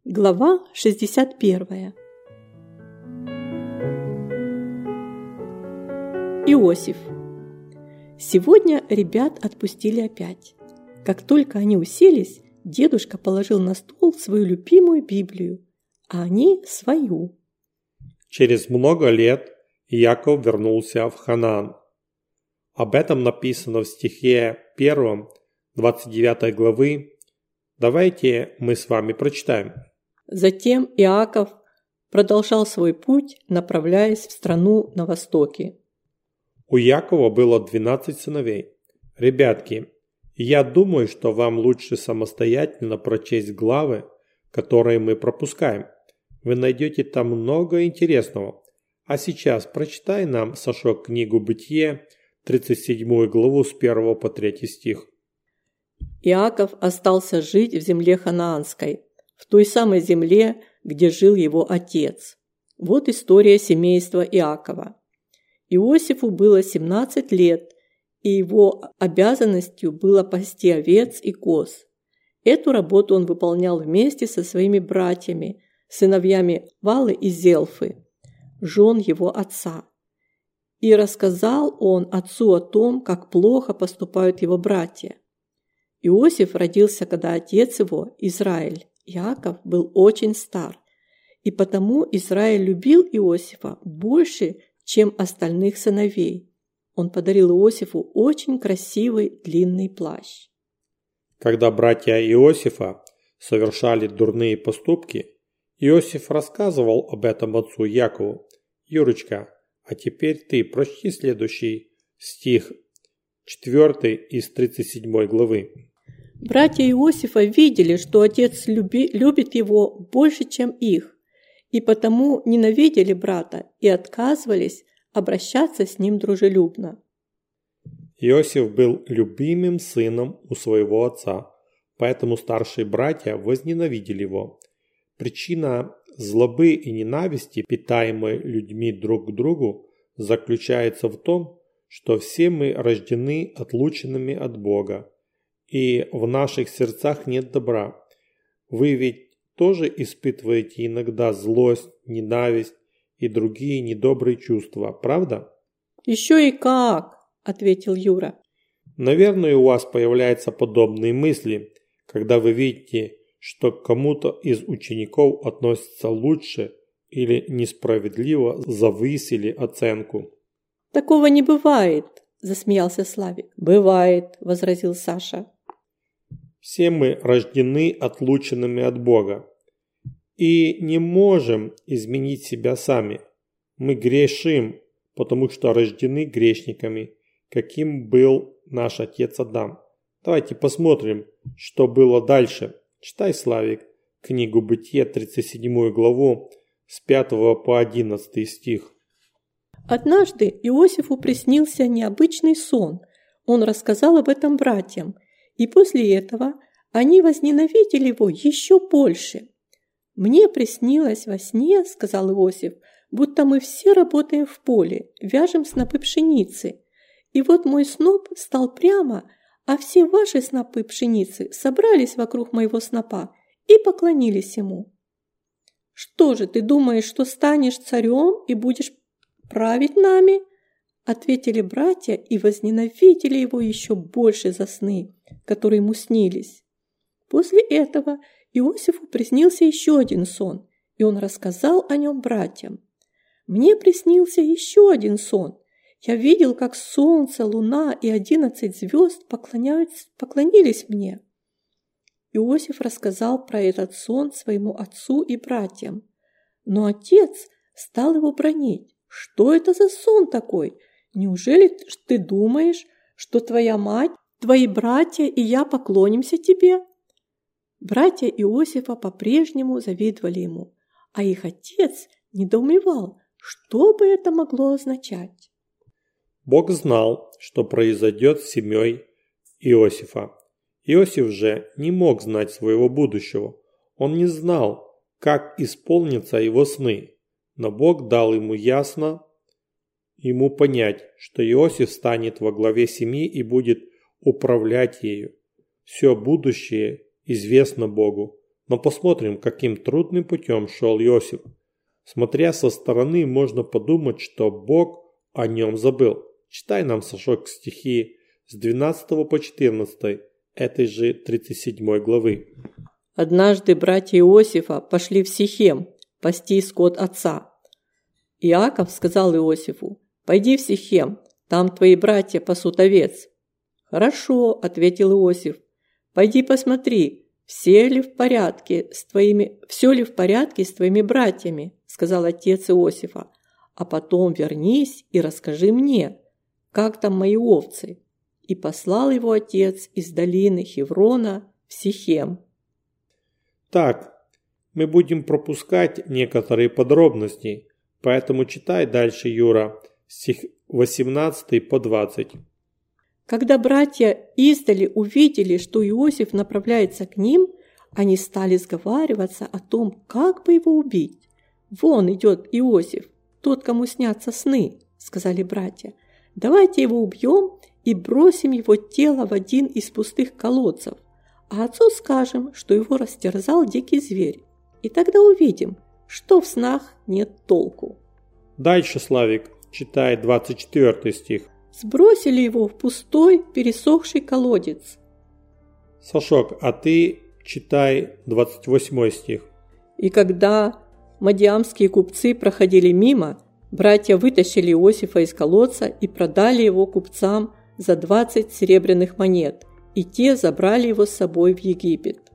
Глава 61. Иосиф. Сегодня ребят отпустили опять. Как только они уселись, дедушка положил на стол свою любимую Библию, а они свою. Через много лет Иаков вернулся в Ханаан. Об этом написано в стихе 1, 29 главы. Давайте мы с вами прочитаем. Затем Иаков продолжал свой путь, направляясь в страну на востоке. У Якова было 12 сыновей. Ребятки, я думаю, что вам лучше самостоятельно прочесть главы, которые мы пропускаем. Вы найдете там много интересного. А сейчас прочитай нам, Сашок, книгу «Бытие», 37 главу с 1 по 3 стих. Иаков остался жить в земле ханаанской, в той самой земле, где жил его отец. Вот история семейства Иакова. Иосифу было 17 лет, и его обязанностью было пасти овец и коз. Эту работу он выполнял вместе со своими братьями, сыновьями Валы и Зелфы, жен его отца. И рассказал он отцу о том, как плохо поступают его братья. Иосиф родился, когда отец его, Израиль, Иаков, был очень стар, и потому Израиль любил Иосифа больше, чем остальных сыновей. Он подарил Иосифу очень красивый длинный плащ. Когда братья Иосифа совершали дурные поступки, Иосиф рассказывал об этом отцу Якову. Юрочка, а теперь ты прочти следующий стих, 4 из 37 главы. Братья Иосифа видели, что отец любит его больше, чем их, и потому ненавидели брата и отказывались обращаться с ним дружелюбно. Иосиф был любимым сыном у своего отца, поэтому старшие братья возненавидели его. Причина злобы и ненависти, питаемой людьми друг к другу, заключается в том, что все мы рождены отлученными от Бога, и в наших сердцах нет добра. Вы ведь тоже испытываете иногда злость, ненависть и другие недобрые чувства, правда? «Еще и как!» – ответил Юра. Наверное, у вас появляются подобные мысли, когда вы видите, что к кому-то из учеников относятся лучше или несправедливо завысили оценку. «Такого не бывает!» – засмеялся Славик. «Бывает!» – возразил Саша. Все мы рождены отлученными от Бога и не можем изменить себя сами. Мы грешим, потому что рождены грешниками, каким был наш отец Адам. Давайте посмотрим, что было дальше. Читай, Славик, книгу «Бытие», 37 главу, с 5 по 11 стих. Однажды Иосифу приснился необычный сон. Он рассказал об этом братьям, и после этого они возненавидели его еще больше. «Мне приснилось во сне, – сказал Иосиф, – будто мы все работаем в поле, вяжем снопы пшеницы. И вот мой сноп стал прямо, а все ваши снопы пшеницы собрались вокруг моего снопа и поклонились ему. Что же, ты думаешь, что станешь царем и будешь править нами?» Ответили братья и возненавидели его еще больше за сны, которые ему снились. После этого Иосифу приснился еще один сон, и он рассказал о нем братьям. «Мне приснился еще один сон. Я видел, как солнце, луна и 11 звезд поклонились мне». Иосиф рассказал про этот сон своему отцу и братьям. Но отец стал его бранить. «Что это за сон такой? Неужели ты думаешь, что твоя мать, твои братья и я поклонимся тебе?» Братья Иосифа по-прежнему завидовали ему, а их отец недоумевал, что бы это могло означать. Бог знал, что произойдет с семьей Иосифа. Иосиф же не мог знать своего будущего. Он не знал, как исполнятся его сны, но Бог дал ему ясно понять, что Иосиф станет во главе семьи и будет управлять ею. Все будущее известно Богу. Но посмотрим, каким трудным путем шел Иосиф. Смотря со стороны, можно подумать, что Бог о нем забыл. Читай нам, Сашок, стихи с 12 по 14 этой же 37 главы. Однажды братья Иосифа пошли в Сихем пасти скот отца. Иаков сказал Иосифу: «Пойди в Сихем, там твои братья пасут овец». «Хорошо», – ответил Иосиф, – «пойди посмотри, все ли в порядке с твоими братьями», – сказал отец Иосифа, «а потом вернись и расскажи мне, как там мои овцы». И послал его отец из долины Хеврона в Сихем. Так, мы будем пропускать некоторые подробности, поэтому читай дальше, Юра, стих 18 по 20. Когда братья издали увидели, что Иосиф направляется к ним, они стали сговариваться о том, как бы его убить. «Вон идет Иосиф, тот, кому снятся сны», – сказали братья. «Давайте его убьем и бросим его тело в один из пустых колодцев, а отцу скажем, что его растерзал дикий зверь, и тогда увидим, что в снах нет толку». Дальше, Славик, читай 24 стих. Сбросили его в пустой, пересохший колодец. Сашок, а ты читай 28 стих. И когда мадиамские купцы проходили мимо, братья вытащили Иосифа из колодца и продали его купцам за 20 серебряных монет, и те забрали его с собой в Египет.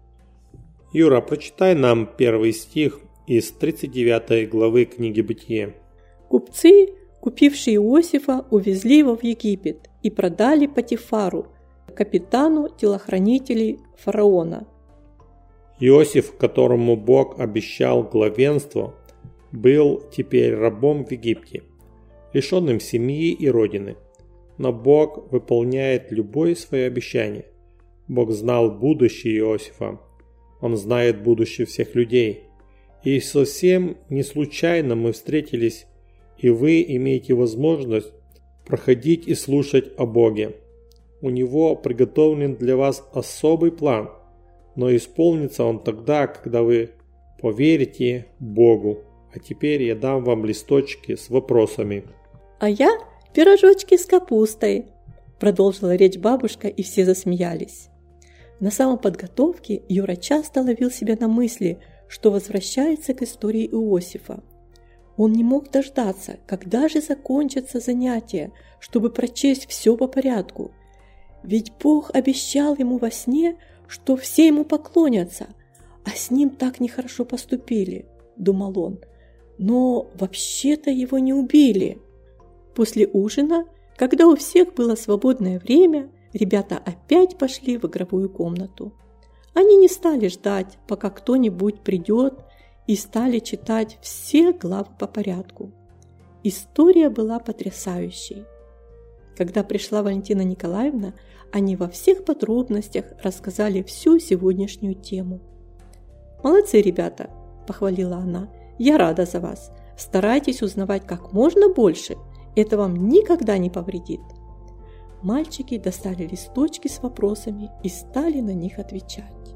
Юра, прочитай нам первый стих из 39 главы книги Бытие. Купцы, купившие Иосифа, увезли его в Египет и продали Потифару, капитану телохранителей фараона. Иосиф, которому Бог обещал главенство, был теперь рабом в Египте, лишенным семьи и родины. Но Бог выполняет любое свое обещание. Бог знал будущее Иосифа. Он знает будущее всех людей. И совсем не случайно мы встретились, и вы имеете возможность проходить и слушать о Боге. У Него приготовлен для вас особый план, но исполнится он тогда, когда вы поверите Богу. А теперь я дам вам листочки с вопросами. «А я пирожочки с капустой», – продолжила речь бабушка, и все засмеялись. На самоподготовке Юра часто ловил себя на мысли, что возвращается к истории Иосифа. Он не мог дождаться, когда же закончатся занятия, чтобы прочесть все по порядку. Ведь Бог обещал ему во сне, что все ему поклонятся, а с ним так нехорошо поступили, думал он. Но вообще-то его не убили. После ужина, когда у всех было свободное время, ребята опять пошли в игровую комнату. Они не стали ждать, пока кто-нибудь придет, и стали читать все главы по порядку. История была потрясающей. Когда пришла Валентина Николаевна, они во всех подробностях рассказали всю сегодняшнюю тему. «Молодцы, ребята!» – похвалила она. «Я рада за вас. Старайтесь узнавать как можно больше. Это вам никогда не повредит». Мальчики достали листочки с вопросами и стали на них отвечать.